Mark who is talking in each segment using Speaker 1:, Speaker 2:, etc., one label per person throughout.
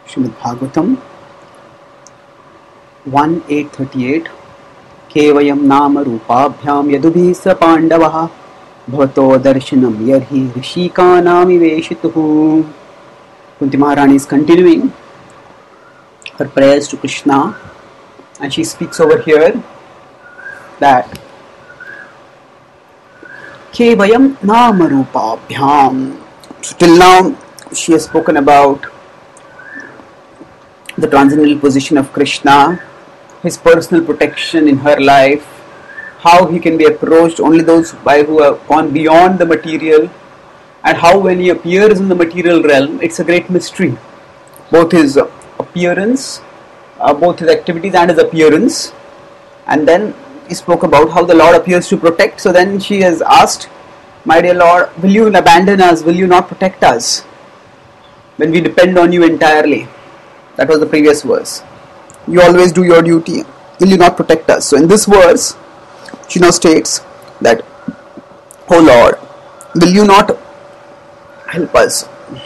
Speaker 1: Srimad Bhagavatam 1.838 Kevayam nama rupabhyam yadubhi sa pandavaha bhavato darshanam yarhi rishikanam iveshituhu. Kunti Maharani is continuing her prayers to Krishna, and she speaks over here that Kevayam nama rupabhyam. So till now she has spoken about the transcendental position of Krishna, his personal protection in her life, how he can be approached only those who have gone beyond the material, and how when he appears in the material realm, it's a great mystery. Both his appearance, both his activities and his appearance. And then he spoke about how the Lord appears to protect. So then she has asked, my dear Lord, will you abandon us? Will you not protect us when we depend on you entirely? That was the previous verse. You always do your duty. Will you not protect us? So in this verse, she now states that, oh Lord, will you not help us?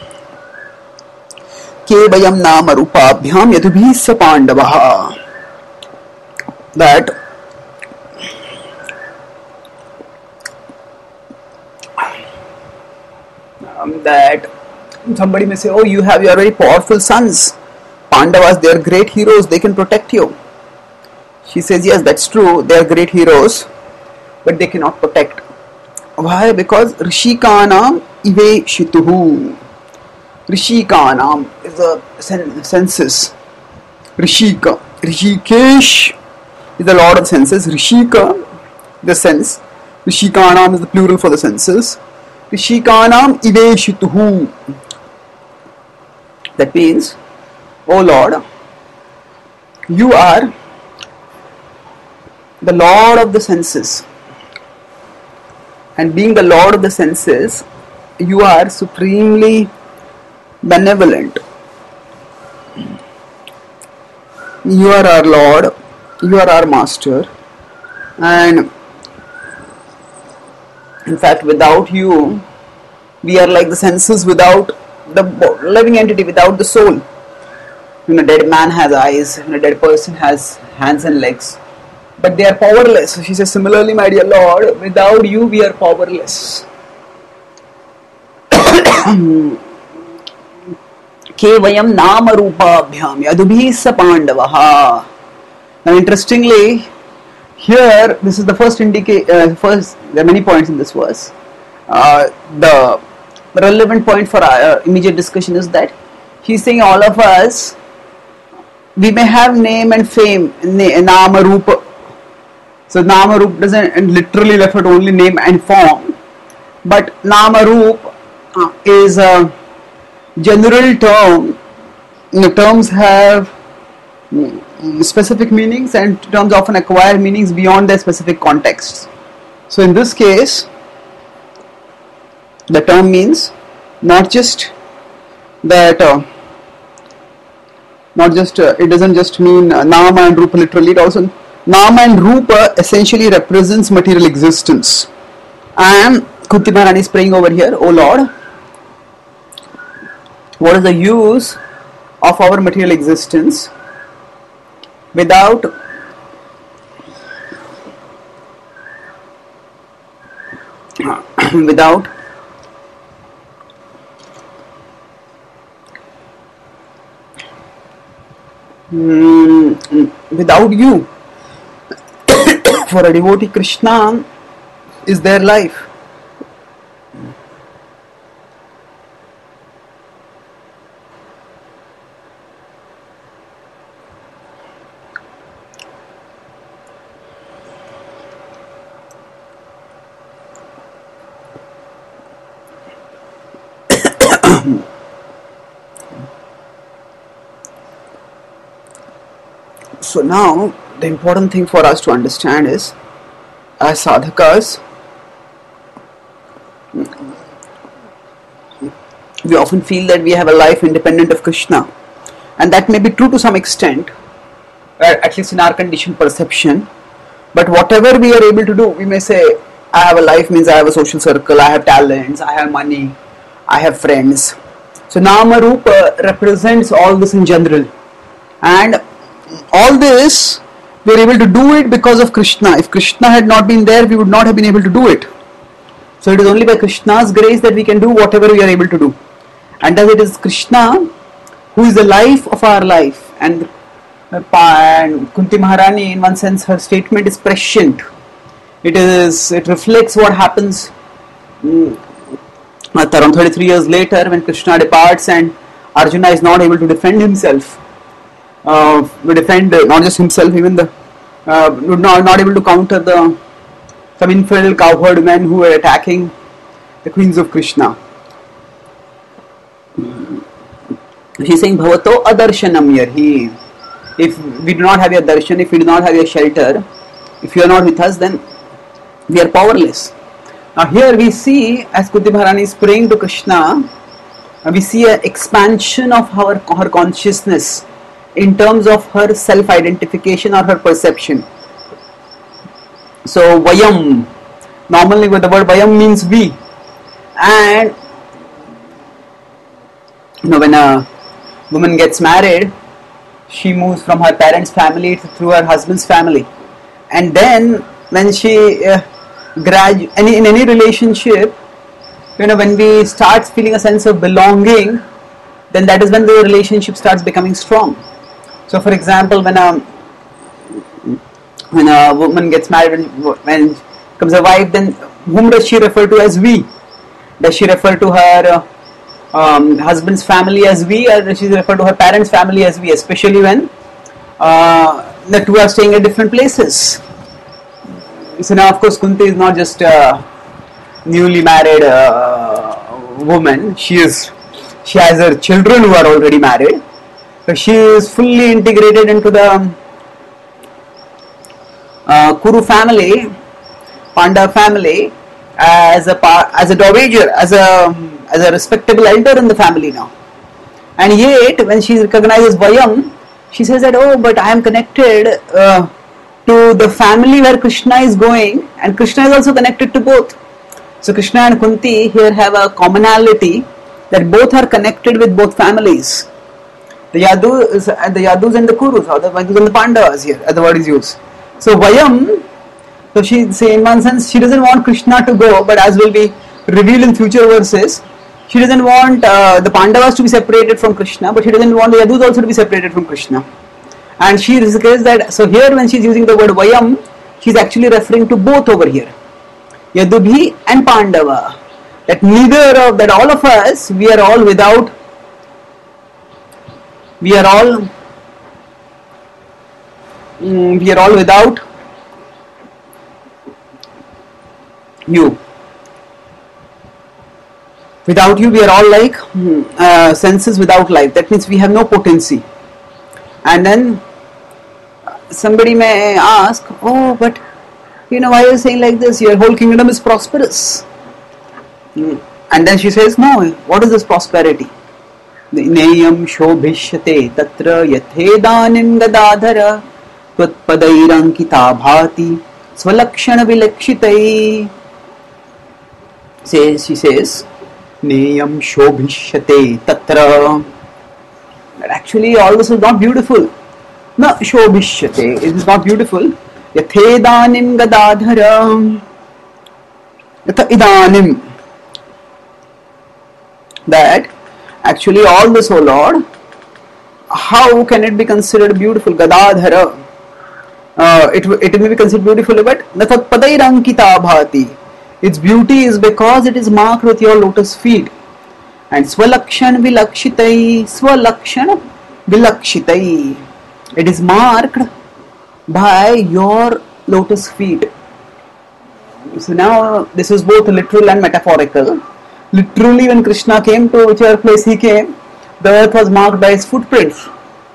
Speaker 1: Kevayam nama rupabhyam yadubhi sa pandavaha. That somebody may say, oh, you have your very powerful sons. Pandavas, they are great heroes, they can protect you. She says, yes, that's true, they are great heroes, but they cannot protect. Why? Because Rishikanam ive shituhu. Rishikanam is a senses. Rishika. Rishikesh is the lord of the senses. Rishika, the sense. Rishikanam is the plural for the senses. Rishikanam ive shituhu. That means, oh Lord, you are the Lord of the senses, and being the Lord of the senses, you are supremely benevolent. You are our Lord, you are our Master, and in fact without you, we are like the senses without the living entity, without the soul. When a dead man has eyes, when a dead person has hands and legs, but they are powerless. So she says, similarly, my dear Lord, without you we are powerless. Kevayam nama rupabhyam yadubhi sa pandavaha. Now interestingly, here this is the first first, there are many points in this verse. The relevant point for our immediate discussion is that he's saying all of us, we may have name and fame, nama rupa. So nama rupa doesn't literally refer to only name and form, but nama rupa is a general term. The terms have specific meanings, and terms often acquire meanings beyond their specific contexts. So in this case, the term means not just that, it doesn't just mean nama and rupa literally, it also nama and rupa essentially represents material existence. And Kunti Maharani is praying over here, oh Lord, what is the use of our material existence without you? For a devotee, Krishna is their life. So now, the important thing for us to understand is, as sadhakas, we often feel that we have a life independent of Krishna, and that may be true to some extent, at least in our conditioned perception. But whatever we are able to do, we may say, I have a life means I have a social circle, I have talents, I have money, I have friends. So Nama Rupa represents all this in general, and all this we are able to do it because of Krishna. If Krishna had not been there, we would not have been able to do it. So it is only by Krishna's grace that we can do whatever we are able to do. And as it is Krishna who is the life of our life, and Kunti Maharani, in one sense, her statement is prescient. It reflects what happens around 33 years later when Krishna departs and Arjuna is not able to defend himself. Defend not just himself, even not able to counter some infidel cowherd men who were attacking the queens of Krishna. He's saying Bhavato adarshanam here. If we do not have your darshan, if we do not have your shelter, if you are not with us, then we are powerless. Now here we see, as Kunti Maharani is praying to Krishna, we see an expansion of her consciousness in terms of her self-identification or her perception. So Vayam, normally the word Vayam means we, and when a woman gets married, she moves from her parents' family through her husband's family, and then when she in any relationship, when we start feeling a sense of belonging, then that is when the relationship starts becoming strong. So, for example, when a woman gets married, when becomes a wife, then whom does she refer to as we? Does she refer to her husband's family as we, or does she refer to her parents' family as we? Especially when the two are staying at different places. So now, of course, Kunti is not just a newly married woman. She has her children who are already married. So she is fully integrated into the Kuru family, Pandava family, as a dowager, as a respectable elder in the family now. And yet, when she recognizes Vayam, she says that, oh, but I am connected to the family where Krishna is going, and Krishna is also connected to both. So Krishna and Kunti here have a commonality that both are connected with both families. The Yadus and the Kurus, or the Vandus and the Pandavas here, as the word is used. So Vayam, so she say in one sense she doesn't want Krishna to go, but as will be revealed in future verses, she doesn't want the Pandavas to be separated from Krishna, but she doesn't want the Yadus also to be separated from Krishna. And she says that, so here when she is using the word Vayam, she is actually referring to both over here, Yadubhi and Pandava. That all of us, we are all without you. Without you, we are all like senses without life. That means we have no potency. And then somebody may ask, oh, but why are you saying like this? Your whole kingdom is prosperous. And then she says, no, what is this prosperity? Neyam shobhishyate tatra yathedanim gadadhara tvatpadairankita bhati svalakshana vilakshitai. She says, Neyam shobhishyate tatra. Actually, all this is not beautiful. No, shobhishyate. It is not beautiful. Yathedanim gadadhara. Yatha idanim. That actually all this, O Lord, how can it be considered beautiful? Gadadhara. It may be considered beautiful, but natat padairankita bhati. Its beauty is because it is marked with your lotus feet. And swalakshan vilakshitai. Swalakshan vilakshitai. It is marked by your lotus feet. So now this is both literal and metaphorical. Literally, when Krishna came to whichever place he came, the earth was marked by his footprints.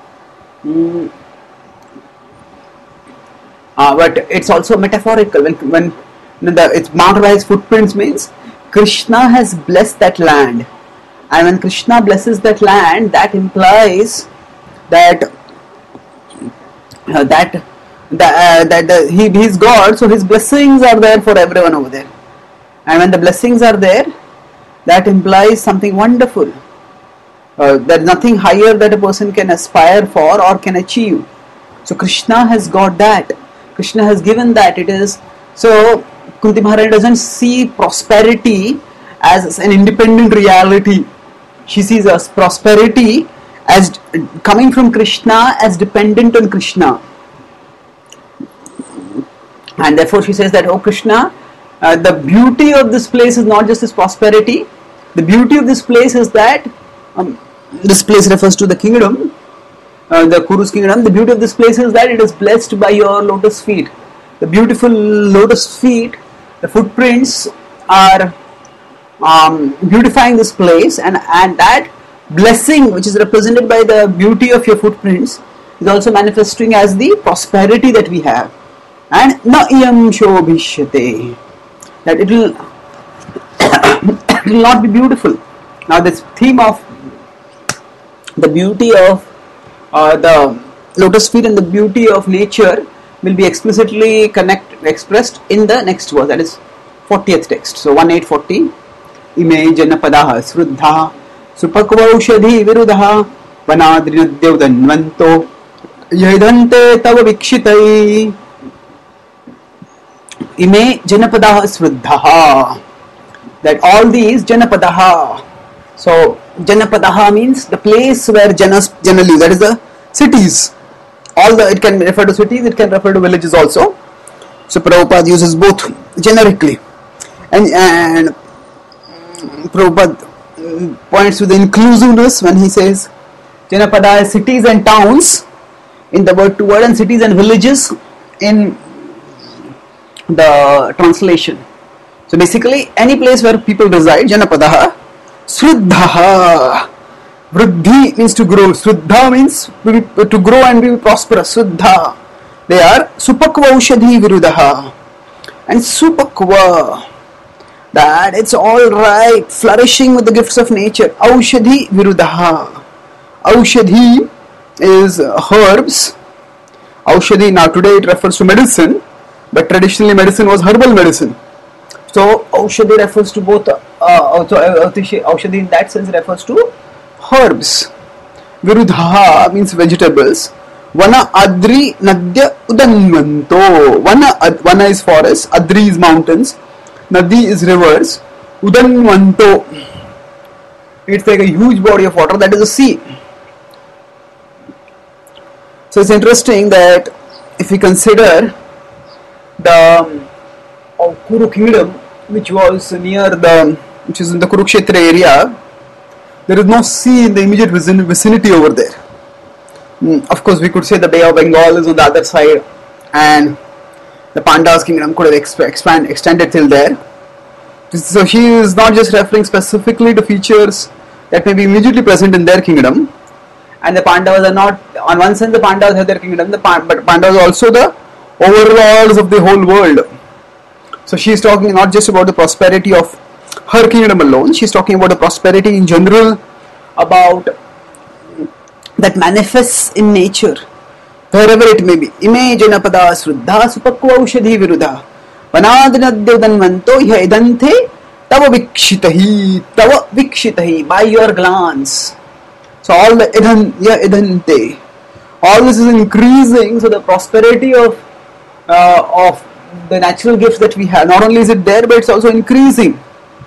Speaker 1: But it's also metaphorical. When it's marked by his footprints means Krishna has blessed that land. And when Krishna blesses that land, that implies that he is God, so his blessings are there for everyone over there. And when the blessings are there, that implies something wonderful. There is nothing higher that a person can aspire for or can achieve. So Krishna has got that. Krishna has given that. It is so. Kunti Maharani doesn't see prosperity as an independent reality. She sees us prosperity as coming from Krishna, as dependent on Krishna. And therefore she says that, oh Krishna, the beauty of this place is not just this prosperity. The beauty of this place is that this place refers to the kingdom, the Kuru's kingdom. The beauty of this place is that it is blessed by your lotus feet. The beautiful lotus feet, the footprints are beautifying this place, and that blessing which is represented by the beauty of your footprints is also manifesting as the prosperity that we have. And na iyam shobhishyate, that it will it will not be beautiful. Now this theme of the beauty of the lotus feet and the beauty of nature will be explicitly expressed in the next verse, that is 40th text. So 1840, ime janapadaha sruddha supakvaushadhi viruddha vanadrinadhyudanvanto yadante tava vikshitai. Ime janapadaha sruddha, that all these janapadaha. So janapadaha means the place where janas generally, that is the cities. It can refer to cities, it can refer to villages also. So Prabhupada uses both generically, and Prabhupada points to the inclusiveness when he says Janapada is cities and towns in the word to word, and cities and villages in the translation. So basically any place where people reside, Janapadaha. Sruddhaha, Vriddhi means to grow. Sruddha means to grow and be prosperous. Sruddha. They are Supakva Ushadhi Virudaha. And Supakva, that it's alright, flourishing with the gifts of nature. Aushadhi Virudaha. Aushadhi is herbs. Aushadhi, now today it refers to medicine, but traditionally medicine was herbal medicine. So Aushadhi refers to both. Aushadhi in that sense refers to herbs. Virudha means vegetables. Vana adri nadya udanvanto. Vana is forest, adri is mountains, nadi is rivers, udanvanto, it's like a huge body of water, that is a sea. So it's interesting that if we consider the Kuru kingdom, which is in the Kurukshetra area, there is no sea in the immediate vicinity over there. Of course, we could say the Bay of Bengal is on the other side, and the Pandavas' kingdom could have extended till there. So she is not just referring specifically to features that may be immediately present in their kingdom, and the Pandavas are not, on one sense the Pandavas have their kingdom, but Pandavas are also the overlords of the whole world. So she is talking not just about the prosperity of her kingdom alone, she is talking about the prosperity in general, about that manifests in nature, wherever it may be. Ime janapada sruddha supakva ushadhi viruddha vanadinadyodanvanto yedante tava vikshitahi, by your glance. So all the edante, all this is increasing. So the prosperity of the natural gifts that we have, not only is it there, but it's also increasing.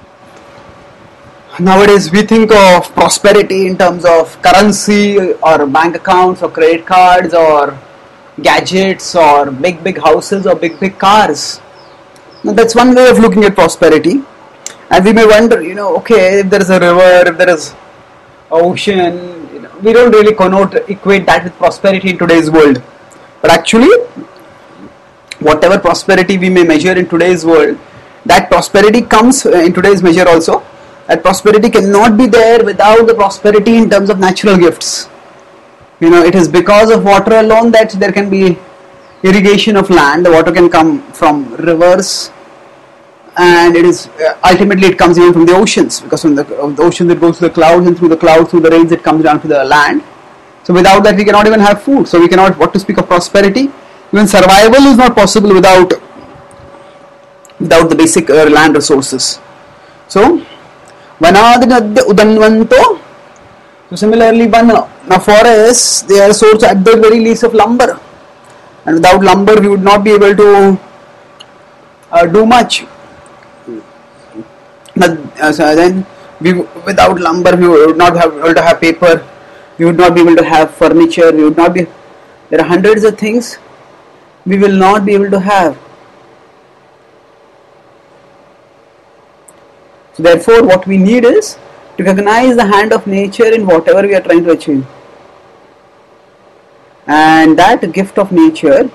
Speaker 1: Nowadays we think of prosperity in terms of currency or bank accounts or credit cards or gadgets or big houses or big cars. Now that's one way of looking at prosperity. And we may wonder, okay, if there is a river, if there is ocean, we don't really equate that with prosperity in today's world. But actually, whatever prosperity we may measure in today's world, that prosperity comes in today's measure also. That prosperity cannot be there without the prosperity in terms of natural gifts. It is because of water alone that there can be irrigation of land. The water can come from rivers, and it is ultimately it comes even from the oceans, because from the ocean it goes to the clouds, and through the clouds, through the rains, it comes down to the land. So without that we cannot even have food. So we cannot, what to speak of prosperity? Even survival is not possible without the basic land resources. So Vanadinadya udanvanto So similarly, a forest, they are a source at the very least of lumber, and without lumber we would not be able to do much. But so then without lumber we would not have able to have paper, we would not be able to have furniture, we would not be, there are hundreds of things we will not be able to have. So therefore what we need is to recognize the hand of nature in whatever we are trying to achieve. And that gift of nature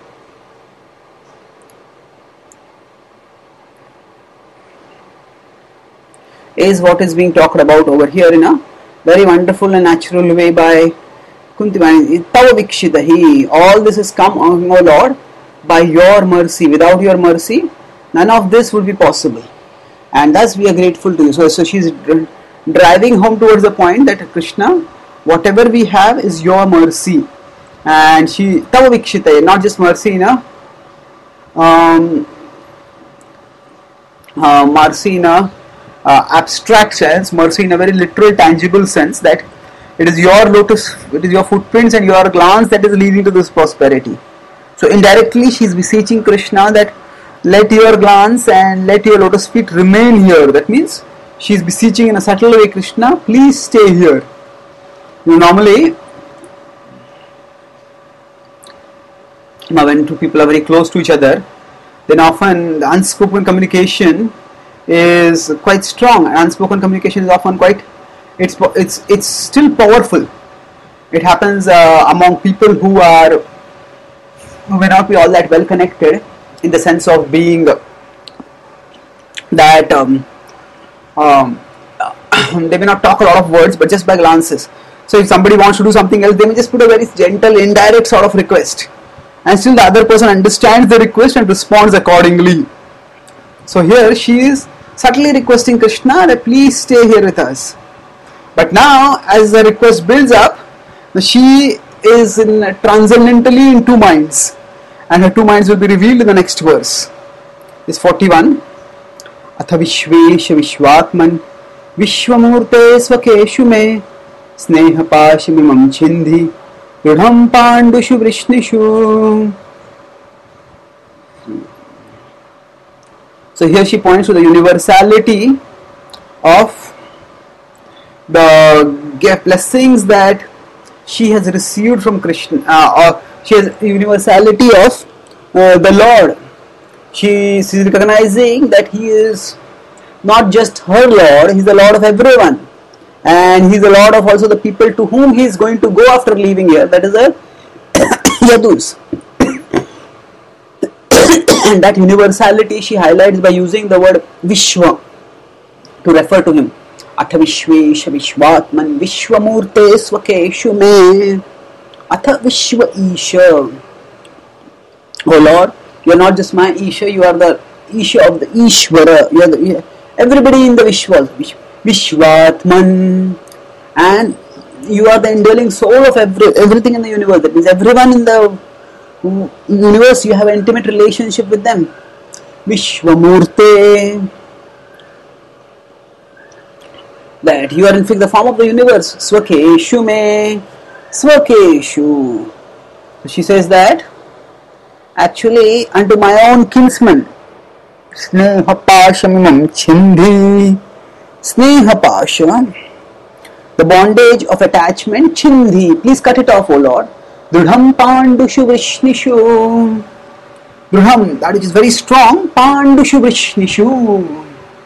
Speaker 1: is what is being talked about over here in a very wonderful and natural way by Kunti. Tava vikshitahi. All this has come, O Lord, by your mercy. Without your mercy, none of this would be possible. And thus we are grateful to you. So she's driving home towards the point that Krishna, whatever we have is your mercy. And she, Tava vikshitahi, not just mercy in a mercy in a abstract sense, mercy in a very literal, tangible sense, that it is your lotus, it is your footprints and your glance that is leading to this prosperity. So indirectly she is beseeching Krishna that let your glance and let your lotus feet remain here. That means she is beseeching in a subtle way, Krishna, please stay here. Normally, when two people are very close to each other, then often the unspoken communication is quite strong. Unspoken communication is often quite, it's still powerful. It happens among people who may not be all that well connected, in the sense of being that they may not talk a lot of words, but just by glances. So if somebody wants to do something else, they may just put a very gentle, indirect sort of request, and still the other person understands the request and responds accordingly. So here she is subtly requesting Krishna that please stay here with us. But now as the request builds up, she is transcendentally in two minds, and her two minds will be revealed in the next verse. Is 41. Atha vishvesha vishvatman vishwamurte svakeshu me sneha pashimimam chindhi rudham pandushu vrishnishu. So here she points to the universality of the blessings that she has received from Krishna, or she has universality of the Lord. She is recognizing that He is not just her Lord, He is the Lord of everyone, and He is the Lord of also the people to whom He is going to go after leaving here, that is the Yadus. And that universality she highlights by using the word Vishwa to refer to Him. Atha Vishvesha Vishvatman Vishwamurte Svakeshu Me Atha Vishwa Isha. Oh Lord, you are not just my Isha, you are the Isha of the Ishvara. You are everybody in the Vishwas, Vishvatman, and you are the indwelling soul of everything in the universe. That means everyone in the universe, you have an intimate relationship with them. Vishwamurte, that you are in fact the form of the universe. Svakeshu me, Svakeshu. So she says that actually unto my own kinsman, Sneha pashamimam chindhi, Sneha pasha, the bondage of attachment, chindhi, please cut it off, O Lord. Drudham pandushu vrishnishu. Drudham, that which is very strong, pandushu vrishnishu,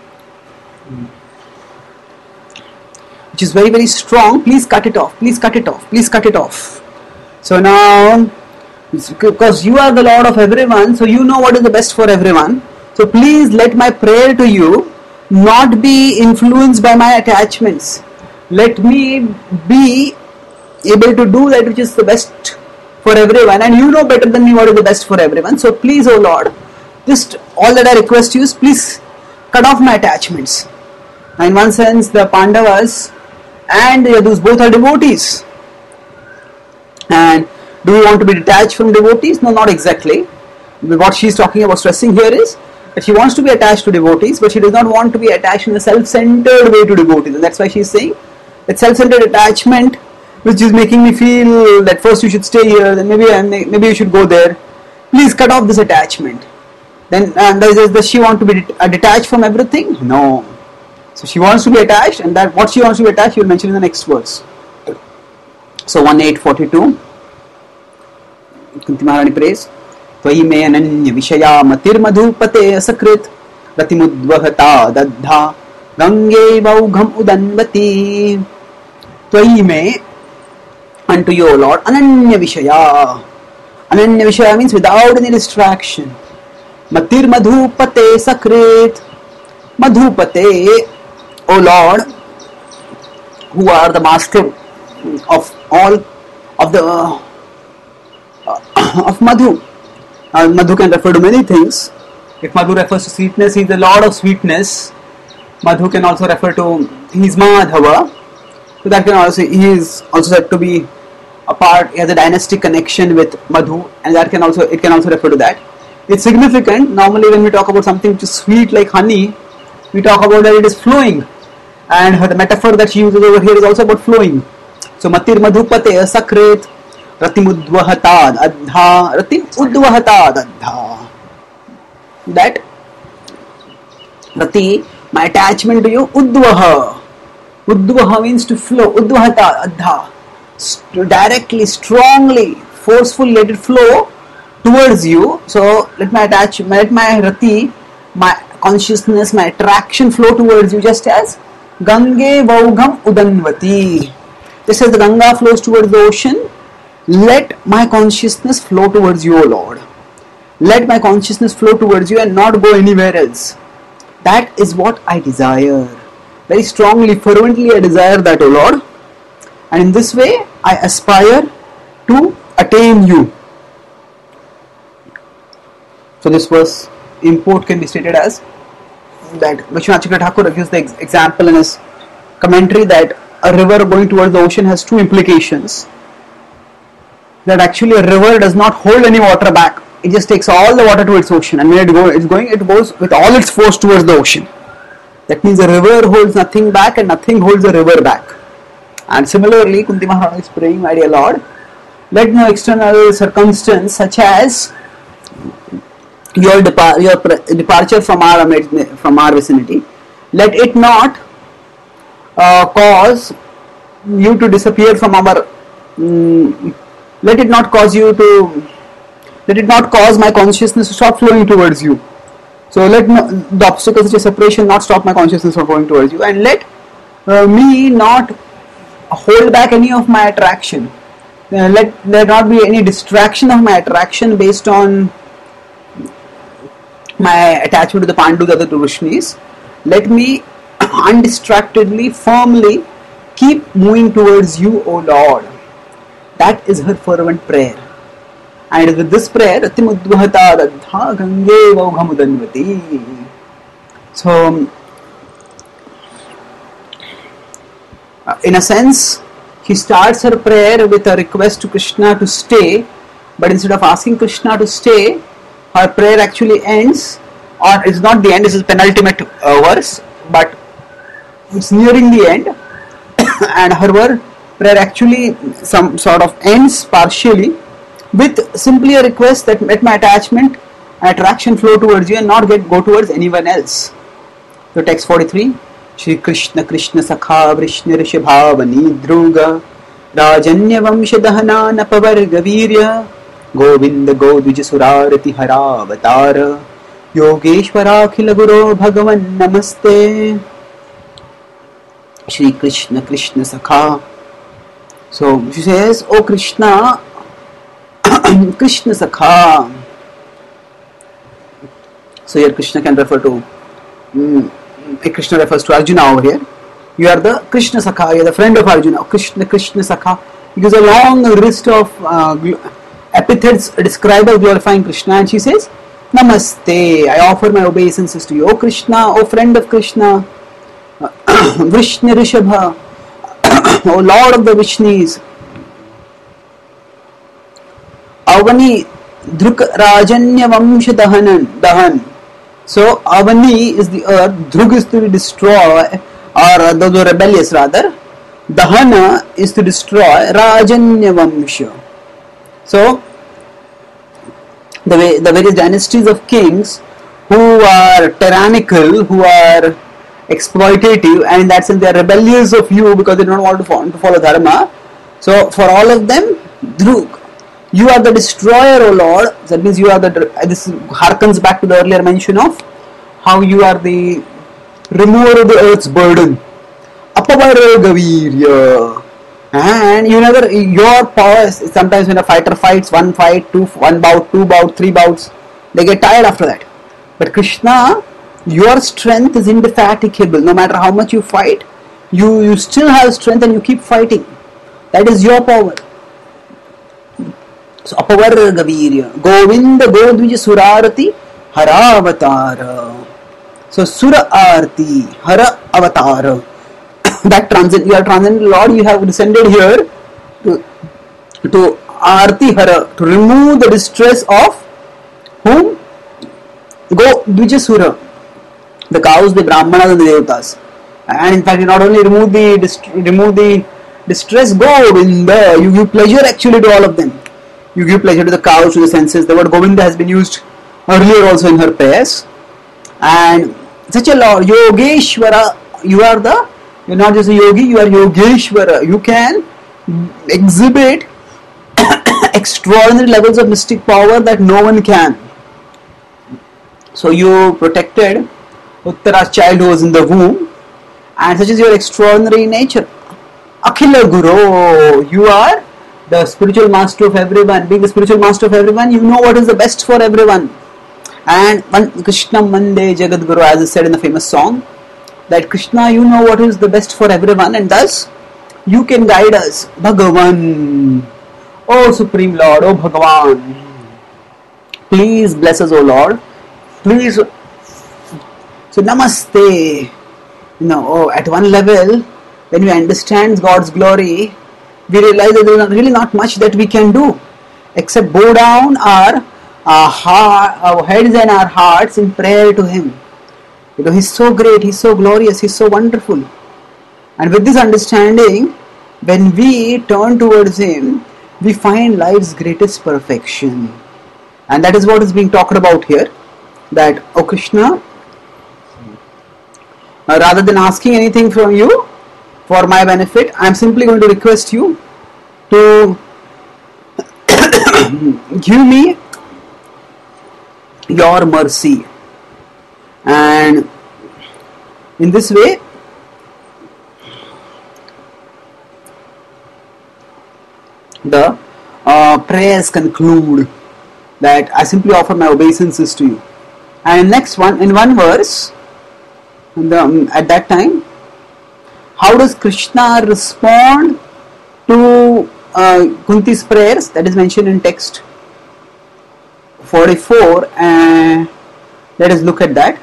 Speaker 1: which is very, very strong, please cut it off, please cut it off, please cut it off. So now, because you are the Lord of everyone, so you know what is the best for everyone. So please let my prayer to you not be influenced by my attachments. Let me be able to do that which is the best for everyone, and you know better than me what is the best for everyone. So please, O Lord, just all that I request you is please cut off my attachments. Now in one sense, the Pandavas and the Yadus both are devotees. And do you want to be detached from devotees? No, not exactly. What she is talking about, stressing here is that she wants to be attached to devotees, but she does not want to be attached in a self-centered way to devotees. And that's why she is saying That self-centered attachment, which is making me feel that first you should stay here, then maybe you should go there. Please cut off this attachment. Then does she want to be detached from everything? No. So she wants to be attached, and that what she wants to be attached, he will mention in the next verse. So 1:842. Kunti Maharani prays. Tvai me ananya vishaya matir madhupate asakrit ratimudvahata daddha gange vaugham udanvati. Tvai me, unto you, O Lord, ananya vishaya. Ananya vishaya means without any distraction. Matir madhupate sakrit. Madhupate, O Lord, who are the master of all of the of Madhu. Madhu can refer to many things. If Madhu refers to sweetness, he is the Lord of sweetness. Madhu can also refer to he is Madhava. So that can also, he is also said to be a part, he has a dynastic connection with Madhu, and that can also, it can also refer to that. It's significant. Normally when we talk about something which is sweet like honey, we talk about that it is flowing, and the metaphor that she uses over here is also about flowing. So matir madhupate asakrit ratim udvahatad adha. Ratim udvahatad adha. That rati, my attachment to you, udvaha. Udvaha means to flow. Udvahata adha. Directly, strongly, forcefully let it flow towards you. So let my rati, my consciousness, my attraction flow towards you, just as Gange Vaugham Udanvati. Just as the Ganga flows towards the ocean, let my consciousness flow towards you, O Lord. Let my consciousness flow towards you and not go anywhere else. That is what I desire. Very strongly, fervently I desire that, O Lord. And in this way, I aspire to attain you. So this verse import can be stated as that Vishwanath Chakravarti Thakur gives the example in his commentary that a river going towards the ocean has two implications. That actually a river does not hold any water back. It just takes all the water to its ocean, and when it goes with all its force towards the ocean. That means the river holds nothing back and nothing holds the river back. And similarly, Kunti Maharani is praying, my dear Lord, let no external circumstance such as your departure from our vicinity, let it not cause you to disappear from our. Let it not cause my consciousness to stop flowing towards you. So let the obstacles such as separation not stop my consciousness from flowing towards you, and let me not hold back any of my attraction. Let there not be any distraction of my attraction based on my attachment to the Pandu, the other two Vrishnis. Let me undistractedly, firmly keep moving towards you, O Lord. That is her fervent prayer. And with this prayer, Ratimudvahata Dadha Gange Vaughamudanvati. So, in a sense, she starts her prayer with a request to Krishna to stay, but instead of asking Krishna to stay, her prayer actually ends, or it's not the end, this is penultimate verse, but it's nearing the end, and her prayer actually some sort of ends partially with simply a request that let my attraction flow towards you and not go towards anyone else. So text 43, Shri Krishna Krishna Sakha Vrishna Rishabhavani Dhruga Rajanya Vamshadahana Napavarga Virya Govinda Godvija Surarati Haravatara Yogeshwara Akhila Guru Bhagavan Namaste. Shri Krishna Krishna Sakha. So she says, O Krishna, Krishna Sakha. So here Krishna can refer to Krishna refers to Arjuna over here. You are the Krishna Sakha, you are the friend of Arjuna. Krishna Krishna Sakha. He gives a long list of epithets described as glorifying Krishna, and she says, Namaste, I offer my obeisances to you. O Krishna, O friend of Krishna, Vrishna Rishabha, O Lord of the Vrishnis, Avani Druk Rajanya Vamsha Dahan. So Avani is the earth, Drug is to destroy, or those who are rebellious rather, Dahana is to destroy Rajanyavamsha. So, the various dynasties of kings who are tyrannical, who are exploitative, and in that sense they are rebellious of you because they don't want to follow dharma. So, for all of them, Dhruk, you are the destroyer, O Lord. That means you are the. This harkens back to the earlier mention of how you are the remover of the earth's burden. Apavaragavirya. And you never, your power, sometimes when a fighter fights, one fight, one bout, two bout, three bouts, they get tired after that. But Krishna, your strength is indefatigable. No matter how much you fight, you still have strength and you keep fighting. That is your power. So, Apavaragavirya. Govinda Godvija Surarati Haravatara. So, Sura Arti Hara Avatara. That you are transcendent Lord, you have descended here to Arti Hara, to remove the distress of whom? Go Dvijasura, the cows, the Brahmanas and the Devatas. And in fact, you not only remove the distress, Govinda, you give pleasure actually to all of them. You give pleasure to the cows, to the senses. The word Govinda has been used earlier also in her prayers. And such a Lord, Yogeshwara, you're not just a yogi, you are Yogeshwara. You can exhibit extraordinary levels of mystic power that no one can. So you protected Uttara's child who was in the womb, and such is your extraordinary nature. Akhila Guru, you are the spiritual master of everyone. Being the spiritual master of everyone, you know what is the best for everyone. And Krishna Mande Jagat Guru, as is said in the famous song, that Krishna, you know what is the best for everyone, and thus you can guide us. Bhagavan, O Supreme Lord, O Bhagavan, please bless us, O Lord. Please. So Namaste. At one level, when we understand God's glory, we realize that there is really not much that we can do except bow down our heads and our hearts in prayer to Him. Because He's so great, He's so glorious, He's so wonderful. And with this understanding, when we turn towards Him, we find life's greatest perfection. And that is what is being talked about here. That, O Krishna, rather than asking anything from you for my benefit, I am simply going to request you to give me your mercy. And in this way, the prayers conclude that I simply offer my obeisances to you. And in one verse, at that time, how does Krishna respond to Kunti's prayers? That is mentioned in text 44, and let us look at that.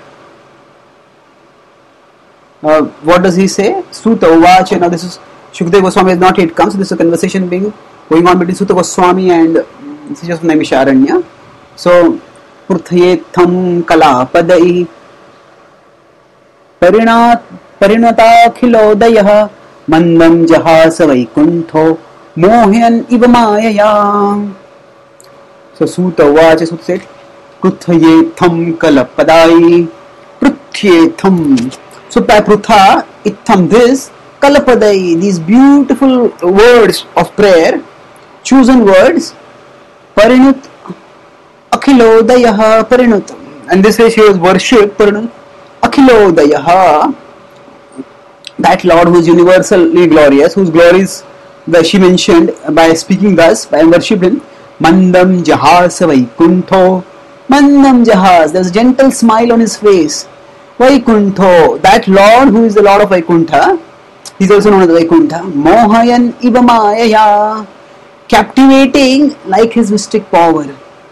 Speaker 1: What does he say? Suta Uvacha. Now this is Shukadeva Goswami has not yet come, so this is a conversation going on between Suta Goswami and Sri Naimisharanya. So Purthayetham Kalapadai Parinatakilodayah Mandam Jahasa Vaikuntho Mohyan Iva Mayaya. So Suta Uvacha, Suta said, Pruthayetham Kalapadai Pruthayetham. So by Prutha, Itham, this, Kalapadai, these beautiful words of prayer, chosen words, Parinut, Akhilodayaha Parinut. And this way she was worshipped, Parinut, Akhilodayaha, that Lord who is universally glorious, whose glories that she mentioned by speaking thus, by worship Him, Mandam Jahasa Vaikuntho, Mandam Jahas, there's a gentle smile on His face. Vaikuntho, that Lord who is the Lord of Vaikuntha, He is also known as Vaikuntha. Mohayan Iva Mayaya, captivating like His mystic power.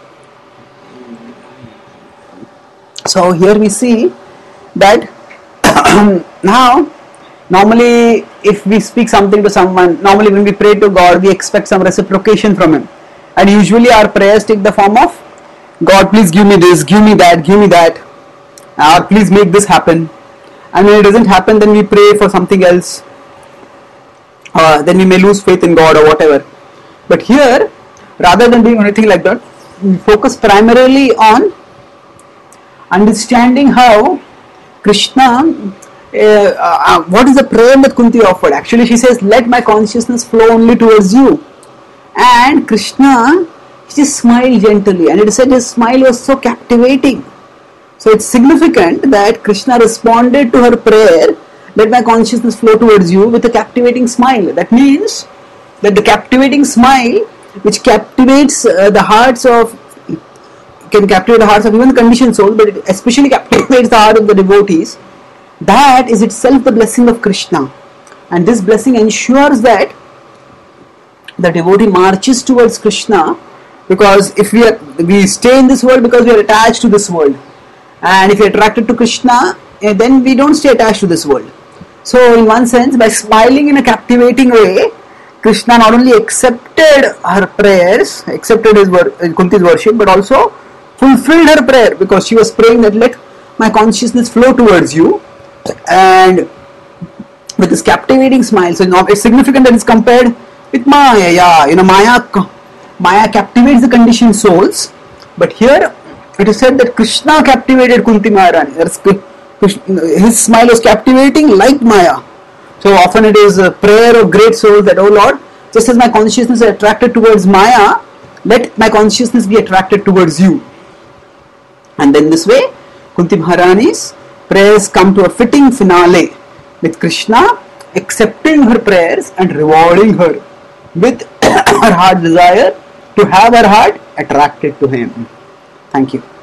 Speaker 1: So here we see that now, normally if we speak something to someone, normally when we pray to God, we expect some reciprocation from Him. And usually our prayers take the form of, God, please give me this, give me that, or please make this happen. And when it doesn't happen, then we pray for something else. then we may lose faith in God or whatever. But here, rather than doing anything like that, we focus primarily on understanding how Krishna, what is the prayer that Kunti offered? Actually, she says, let my consciousness flow only towards you. And Krishna just smiled gently, and it said his smile was so captivating. So it's significant that Krishna responded to her prayer, let my consciousness flow towards you, with a captivating smile. That means that the captivating smile, which captivates the hearts of, can captivate the hearts of even the conditioned souls, but it especially captivates the heart of the devotees, that is itself the blessing of Krishna. And this blessing ensures that the devotee marches towards Krishna, because if we stay in this world because we are attached to this world, and if we are attracted to Krishna, then we don't stay attached to this world. So in one sense, by smiling in a captivating way, Krishna not only accepted her prayers, accepted Kunti's worship, but also fulfilled her prayer, because she was praying that let my consciousness flow towards you, and with this captivating smile. So it's significant that it's compared with Maya. Yeah, Maya captivates the conditioned souls, but here it is said that Krishna captivated Kunti Maharani. His smile was captivating like Maya. So often it is a prayer of great souls that, oh Lord, just as my consciousness is attracted towards Maya, let my consciousness be attracted towards you. And then this way, Kunti Maharani's prayers come to a fitting finale, with Krishna accepting her prayers and rewarding her with her heart desire to have her heart attracted to him. Thank you.